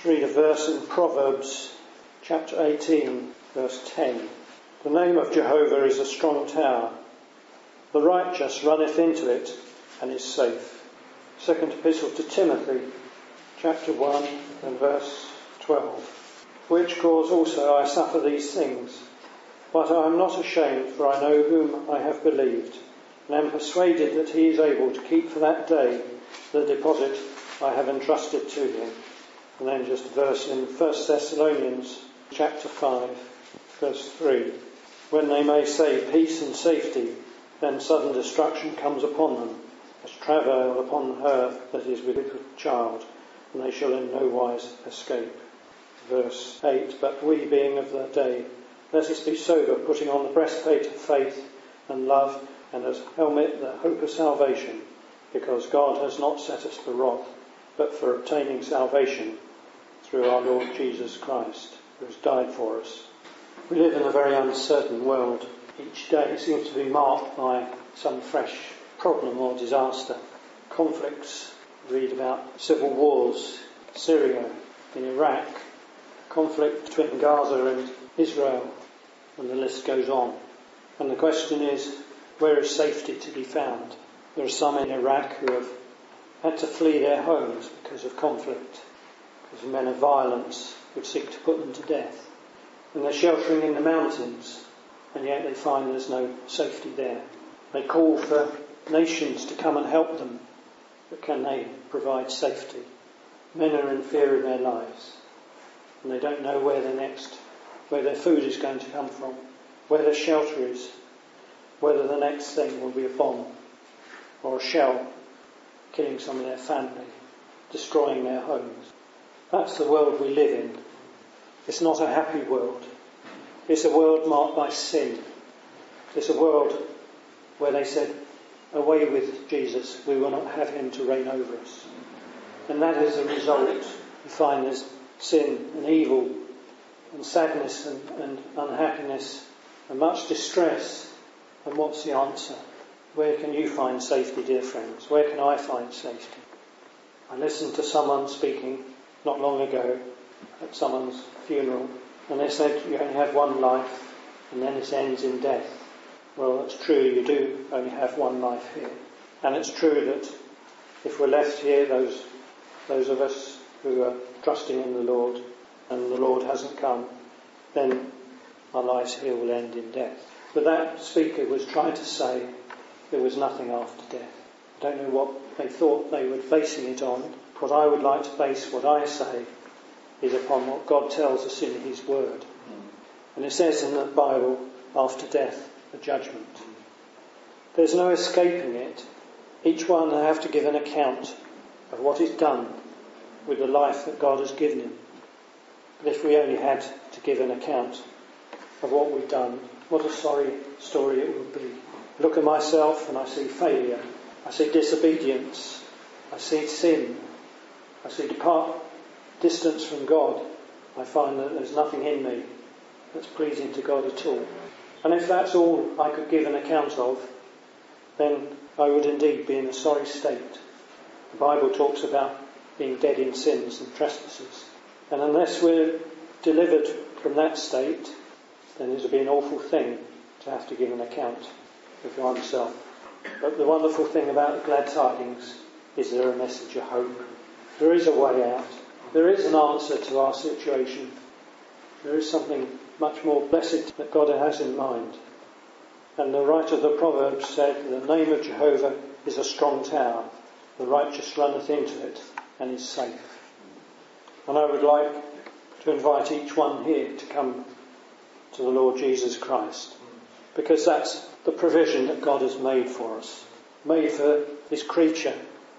read a verse in Proverbs chapter 18, verse 10. The name of Jehovah is a strong tower. The righteous runneth into it and is safe. Second Epistle to Timothy, chapter 1 and verse 12. For which cause also I suffer these things, but I am not ashamed, for I know whom I have believed, and am persuaded that he is able to keep for that day the deposit I have entrusted to him. And then just a verse in 1 Thessalonians chapter 5, verse 3. When they may say peace and safety, then sudden destruction comes upon them, as travail upon her that is with child, and they shall in no wise escape. Verse 8. But we, being of the day, let us be sober, putting on the breastplate of faith and love, and as helmet the hope of salvation, because God has not set us for wrath, but for obtaining salvation through our Lord Jesus Christ, who has died for us. We live in a very uncertain world. Each day seems to be marked by some fresh problem or disaster. Conflicts, read about civil wars, Syria, in Iraq, conflict between Gaza and Israel, and the list goes on. And the question is, where is safety to be found? There are some in Iraq who have had to flee their homes because of conflict, because men of violence would seek to put them to death. And they're sheltering in the mountains, and yet they find there's no safety there. They call for nations to come and help them, but can they provide safety? Men are in fear of their lives, and they don't know where their food is going to come from, where their shelter is, whether the next thing will be a bomb or a shell killing some of their family, destroying their homes. That's the world we live in. It's not a happy world. It's a world marked by sin. It's a world where they said, away with Jesus, we will not have him to reign over us. And that is the result. You find there's sin and evil and sadness and unhappiness and much distress. And what's the answer? Where can you find safety, dear friends? Where can I find safety? I listened to someone speaking not long ago at someone's funeral, and they said you only have one life and then it ends in death. Well, that's true, you do only have one life here. And it's true that if we're left here, those of us who are trusting in the Lord, and the Lord hasn't come, then our lives here will end in death. But that speaker was trying to say there was nothing after death. I don't know what they thought they were basing it on. What I would like to base what I say is upon what God tells us in his word. And it says in the Bible, after death, a judgment. There's no escaping it. Each one will have to give an account of what he's done with the life that God has given him. But if we only had to give an account of what we've done, what a sorry story it would be. I look at myself and I see failure. I see disobedience. I see sin. I see distance from God. I find that there's nothing in me that's pleasing to God at all. And if that's all I could give an account of, then I would indeed be in a sorry state. The Bible talks about being dead in sins and trespasses. And unless we're delivered from that state, then it would be an awful thing to have to give an account of oneself. But the wonderful thing about the glad tidings is there a message of hope. There is a way out. There is an answer to our situation. There is something much more blessed that God has in mind. And the writer of the Proverbs said, the name of Jehovah is a strong tower. The righteous runneth into it and is safe. And I would like to invite each one here to come to the Lord Jesus Christ, because that's the provision that God has made for us, made for this creature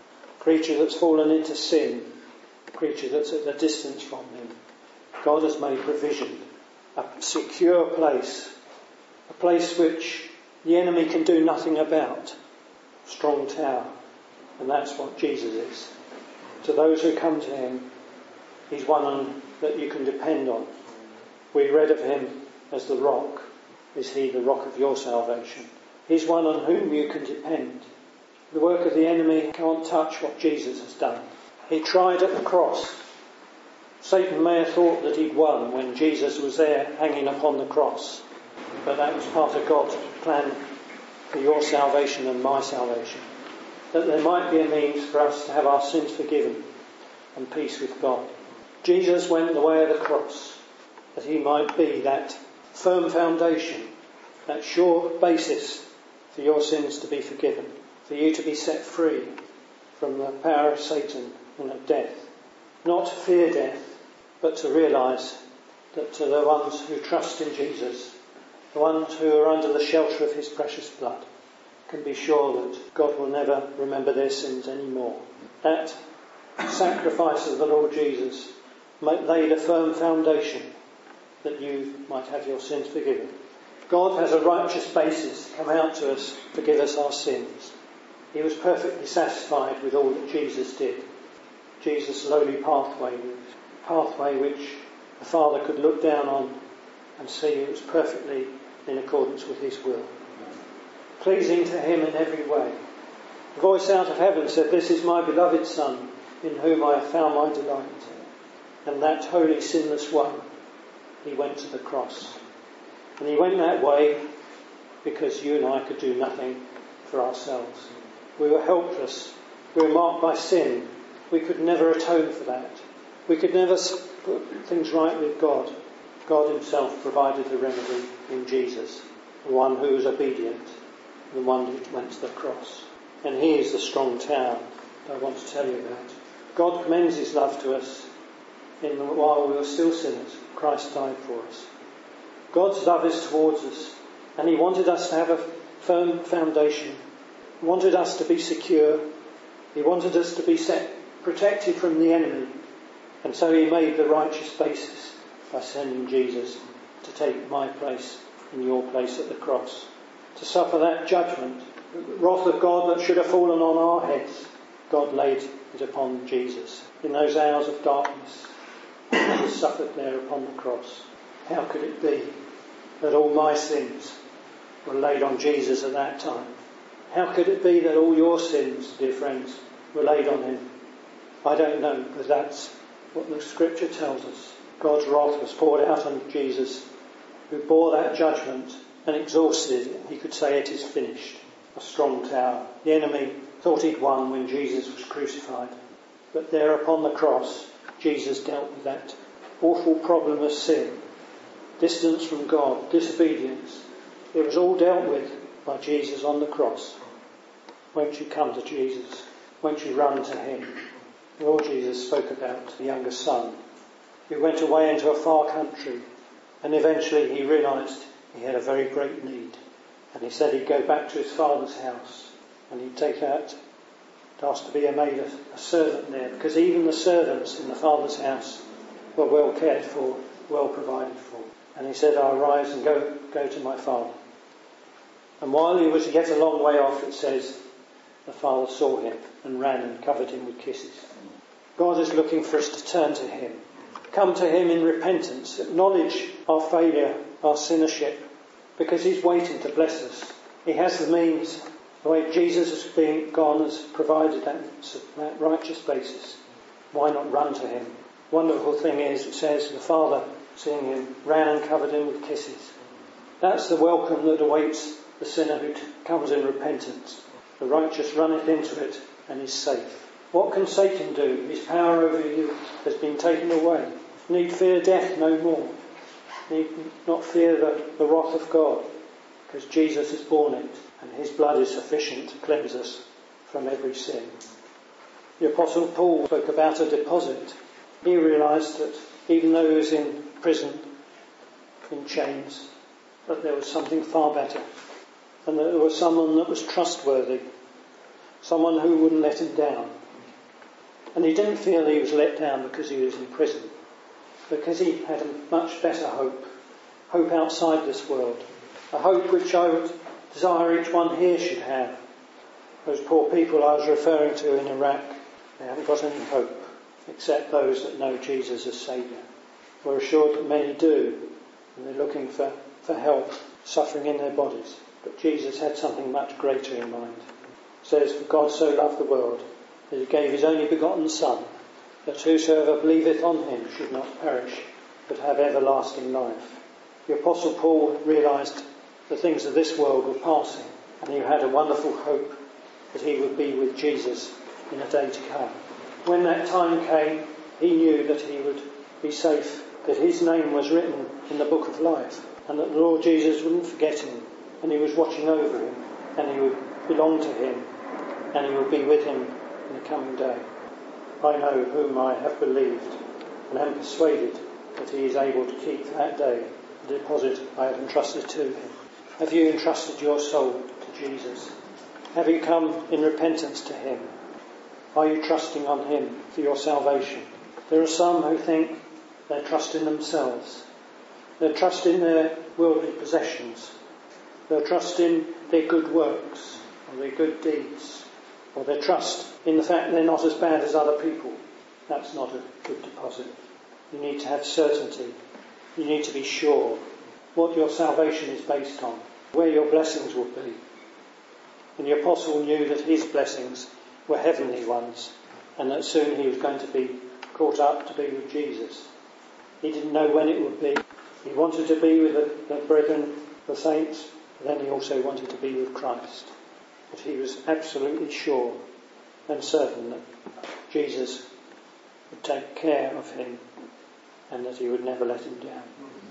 that's fallen into sin, creature that's at a distance from him. God has made provision, a secure place, a place which the enemy can do nothing about, strong tower. And that's what Jesus is. To those who come to him, he's one that you can depend on. We read of him as the rock. Is he the rock of your salvation? He's one on whom you can depend. The work of the enemy can't touch what Jesus has done. He tried at the cross Satan may have thought that he'd won when Jesus was there hanging upon the cross, but that was part of God's plan for your salvation and my salvation, that there might be a means for us to have our sins forgiven and peace with God. Jesus went the way of the cross, that he might be that firm foundation, that sure basis for your sins to be forgiven, for you to be set free from the power of Satan and of death. Not to fear death, but to realise that to the ones who trust in Jesus, the ones who are under the shelter of his precious blood, can be sure that God will never remember their sins anymore. That sacrifice of the Lord Jesus laid a firm foundation that you might have your sins forgiven. God has a righteous basis come out to us to forgive us our sins. He was perfectly satisfied with all that Jesus did. Jesus' lowly pathway which the Father could look down on and see it was perfectly in accordance with his will. Pleasing to him in every way. A voice out of heaven said, "This is my beloved Son, in whom I have found my delight." And that holy sinless one, he went to the cross. And he went that way because you and I could do nothing for ourselves. We were helpless. We were marked by sin. We could never atone for that. We could never put things right with God. God himself provided the remedy in Jesus, the one who was obedient, the one who went to the cross. And he is the strong tower that I want to tell you about. God commends his love to us while we were still sinners. Christ died for us. God's love is towards us, and he wanted us to have a firm foundation. He wanted us to be secure. He wanted us to be protected from the enemy. And so he made the righteous basis by sending Jesus to take my place and your place at the cross, to suffer that judgment, the wrath of God that should have fallen on our heads. God laid it upon Jesus in those hours of darkness. He suffered there upon the cross. How could it be that all my sins were laid on Jesus at that time? How could it be that all your sins, dear friends, were laid on him? I don't know, but that's what the scripture tells us. God's wrath was poured out on Jesus, who bore that judgment and exhausted it. He could say it is finished. A strong tower. The enemy thought he'd won when Jesus was crucified. But there upon the cross, Jesus dealt with that awful problem of sin, distance from God, disobedience. It was all dealt with by Jesus on the cross. Won't you come to Jesus? Won't you run to him? The Lord Jesus spoke about the younger son who went away into a far country, and eventually he realised he had a very great need. And he said he'd go back to his father's house and he'd take out, asked to be made a servant there, because even the servants in the father's house were well cared for, well provided for. And he said, "I'll rise and go to my father." And while he was yet a long way off, it says, the father saw him and ran and covered him with kisses. God is looking for us to turn to him. Come to him in repentance. Acknowledge our failure, our sinnership, because he's waiting to bless us. He has the means. The way Jesus has has provided that righteous basis. Why not run to him? Wonderful thing is, it says, the father, seeing him, ran and covered him with kisses. That's the welcome that awaits the sinner who comes in repentance. The righteous runneth into it and is safe. What can Satan do? His power over you has been taken away. Need fear death no more. Need not fear the wrath of God, because Jesus has borne it, and his blood is sufficient to cleanse us from every sin. The Apostle Paul spoke about a deposit. He realised that even though he was in prison, in chains, that there was something far better, and that there was someone that was trustworthy, someone who wouldn't let him down. And he didn't feel he was let down because he was in prison, because he had a much better hope outside this world, a hope which I would desire each one here should have. Those poor people I was referring to in Iraq, they haven't got any hope except those that know Jesus as Saviour. We're assured that many do, and they're looking for help, suffering in their bodies. But Jesus had something much greater in mind. It says, "For God so loved the world that he gave his only begotten Son, that whosoever believeth on him should not perish, but have everlasting life. The Apostle Paul realised the things of this world were passing, and he had a wonderful hope that he would be with Jesus in a day to come. When that time came, he knew that he would be safe, that his name was written in the book of life, and that the Lord Jesus wouldn't forget him, and he was watching over him, and he would belong to him, and he would be with him in the coming day. I know whom I have believed, and am persuaded that he is able to keep that day the deposit I have entrusted to him. Have you entrusted your soul to Jesus? Have you come in repentance to him? Are you trusting on him for your salvation? There are some who think they trust in themselves. They trust in their worldly possessions. They trust in their good works or their good deeds. Or they trust in the fact they're not as bad as other people. That's not a good deposit. You need to have certainty. You need to be sure what your salvation is based on, where your blessings will be. And the apostle knew that his blessings were heavenly ones, and that soon he was going to be caught up to be with Jesus. He didn't know when it would be. He wanted to be with the brethren, the saints, but then he also wanted to be with Christ. But he was absolutely sure and certain that Jesus would take care of him and that he would never let him down.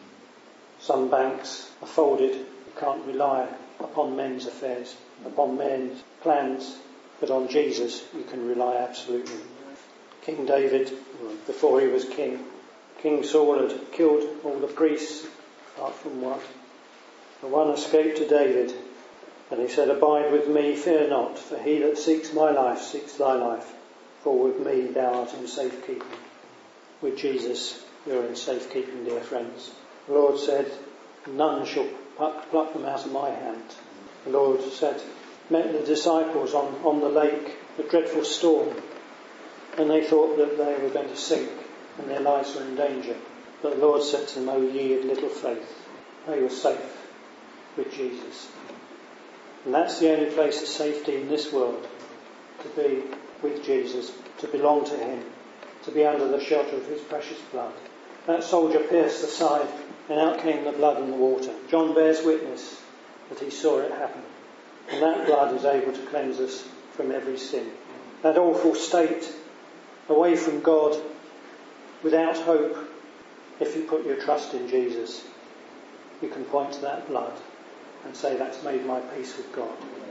Some banks are folded. You can't rely upon men's affairs, upon men's plans, but on Jesus you can rely absolutely. King David, before he was king, King Saul had killed all the priests apart from one. The one escaped to David, and he said, "Abide with me, fear not, for he that seeks my life seeks thy life, for with me thou art in safekeeping." With Jesus you're in safekeeping, dear friends. The Lord said, "None shall pluck them out of my hand." The Lord met the disciples on the lake, a dreadful storm, and they thought that they were going to sink and their lives were in danger. But the Lord said to them, "O ye of little faith," they were safe with Jesus. And that's the only place of safety in this world, to be with Jesus, to belong to him, to be under the shelter of his precious blood. That soldier pierced the side, and out came the blood and the water. John bears witness that he saw it happen. And that blood is able to cleanse us from every sin. That awful state, away from God, without hope, if you put your trust in Jesus, you can point to that blood and say, "That's made my peace with God."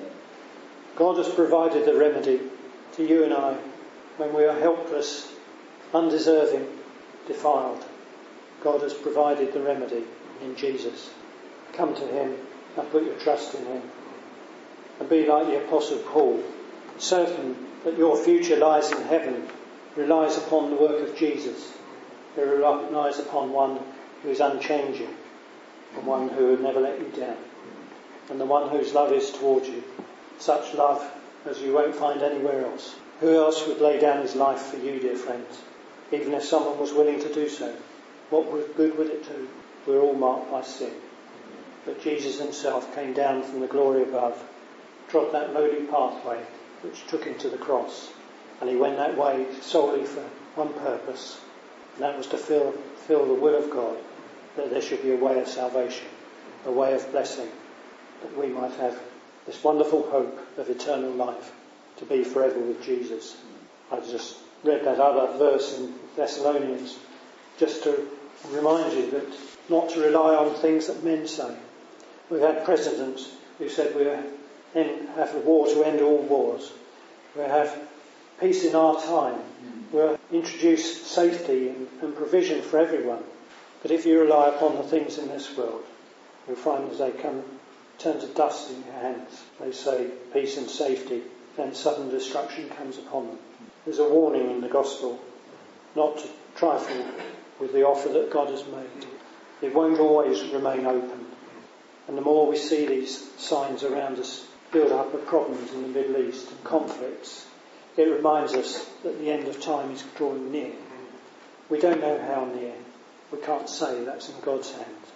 God has provided the remedy to you and I when we are helpless, undeserving, defiled. God has provided the remedy in Jesus. Come to him and put your trust in him. And be like the Apostle Paul, certain that your future lies in heaven, relies upon the work of Jesus. It relies upon one who is unchanging, and one who would never let you down, and the one whose love is towards you, such love as you won't find anywhere else. Who else would lay down his life for you, dear friends? Even if someone was willing to do so, what good would it do? We're all marked by sin. But Jesus himself came down from the glory above, trod that lowly pathway which took him to the cross, and he went that way solely for one purpose, and that was to fulfill the will of God, that there should be a way of salvation, a way of blessing, that we might have this wonderful hope of eternal life, to be forever with Jesus. I just read that other verse in Thessalonians just to remind you that not to rely on things that men say. We've had presidents who said we'll have a war to end all wars. We'll have peace in our time. We'll introduce safety and provision for everyone. But if you rely upon the things in this world, you'll find as they turn to dust in your hands. They say peace and safety, then sudden destruction comes upon them. There's a warning in the gospel not to trifle with the offer that God has made. It won't always remain open. And the more we see these signs around us build up of problems in the Middle East and conflicts, it reminds us that the end of time is drawing near. We don't know how near. We can't say, that's in God's hands.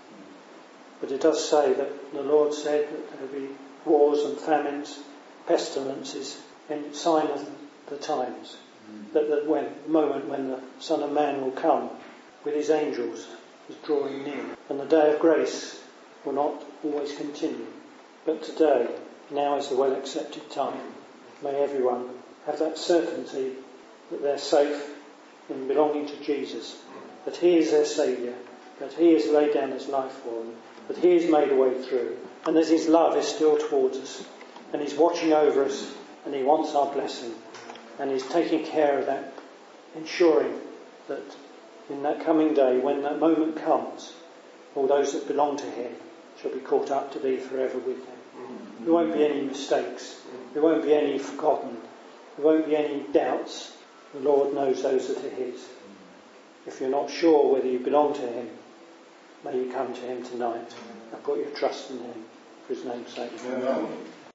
But it does say that the Lord said that there will be wars and famines, pestilences, and sign of the times. That the moment when the Son of Man will come with his angels is drawing near. And the day of grace will not always continue. But today, now is the well-accepted time. May everyone have that certainty that they're safe in belonging to Jesus, that he is their Saviour, that he has laid down his life for them, that he has made a way through, and that his love is still towards us, and he's watching over us, and he wants our blessing, and he's taking care of that, ensuring that in that coming day, when that moment comes, all those that belong to him shall be caught up to be forever with him. There won't be any mistakes. There won't be any forgotten. There won't be any doubts. The Lord knows those that are his. If you're not sure whether you belong to him, may you come to him tonight and put your trust in him for his name's sake. Amen.